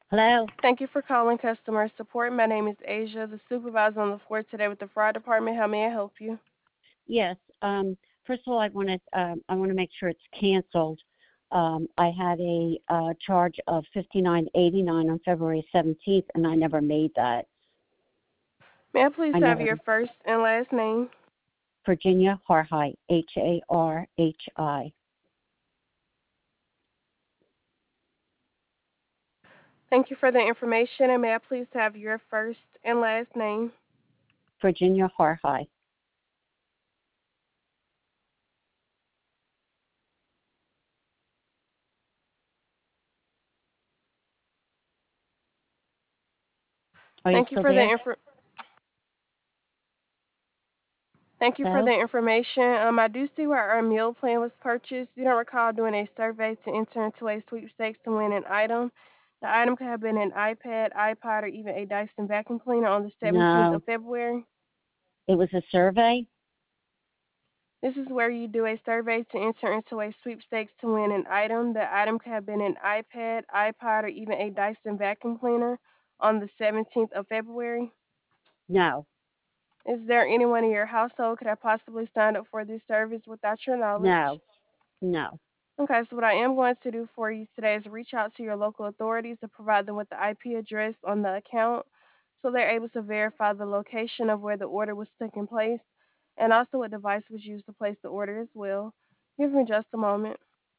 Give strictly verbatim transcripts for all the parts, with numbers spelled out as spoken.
Hello? Thank you for calling customer support. My name is Asia, the supervisor on the floor today with the fraud department. How may I help you? Yes. Um, first of all, I want to um, I want to make sure it's canceled. Um, I had a uh, charge of fifty nine eighty nine on February seventeenth, and I never made that. May I please I have never. your first and last name? Virginia Harhide, H A R H I. Thank you for the information, and may I please have your first and last name? Virginia Harhide. Are you Thank you still for the there? info. Thank you for Hello? the information. Um, I do see where our meal plan was purchased. You don't recall doing a survey to enter into a sweepstakes to win an item. The item could have been an iPad, iPod, or even a Dyson vacuum cleaner on the seventeenth No. of February. It was a survey? This is where you do a survey to enter into a sweepstakes to win an item. The item could have been an iPad, iPod, or even a Dyson vacuum cleaner on the seventeenth of February. No. Is there anyone in your household could have possibly signed up for this service without your knowledge? No. No. Okay, so what I am going to do for you today is reach out to your local authorities to provide them with the I P address on the account so they're able to verify the location of where the order was taking place and also what device was used to place the order as well. Give me just a moment.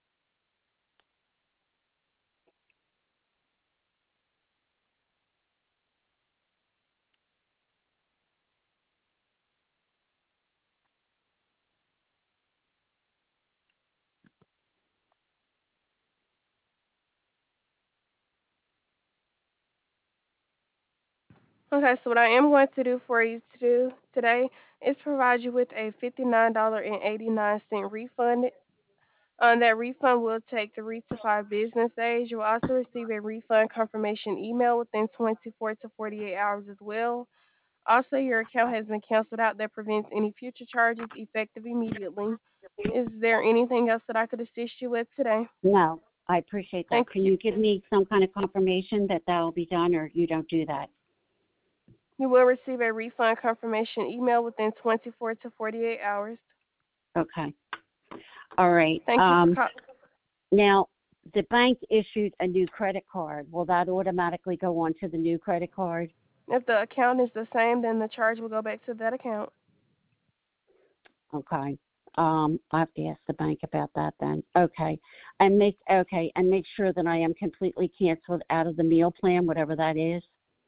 Okay, so what I am going to do for you to do today is provide you with a fifty-nine dollars and eighty-nine cents refund. Um, that refund will take three to five business days. You will also receive a refund confirmation email within twenty-four to forty-eight hours as well. Also, your account has been canceled out that prevents any future charges effective immediately. Is there anything else that I could assist you with today? No. I appreciate that. Thank Can you. you give me some kind of confirmation that that will be done, or you don't do that? You will receive a refund confirmation email within twenty-four to forty-eight hours. Okay. All right. Thank you for Um, calling. now, the bank issued a new credit card. Will that automatically go on to the new credit card? If the account is the same, then the charge will go back to that account. Okay. Um, I have to ask the bank about that then. Okay. And make okay, and make sure that I am completely canceled out of the meal plan, whatever that is,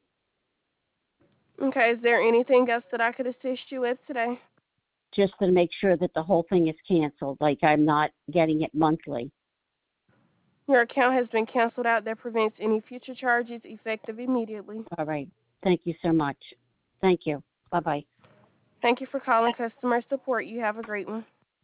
Okay, is there anything else that I could assist you with today? just to make sure that the whole thing is canceled, like I'm not getting it monthly. Your account has been canceled out. That prevents any future charges effective immediately. All right. Thank you so much. Thank you. Bye bye. Thank you for calling customer support. You have a great one.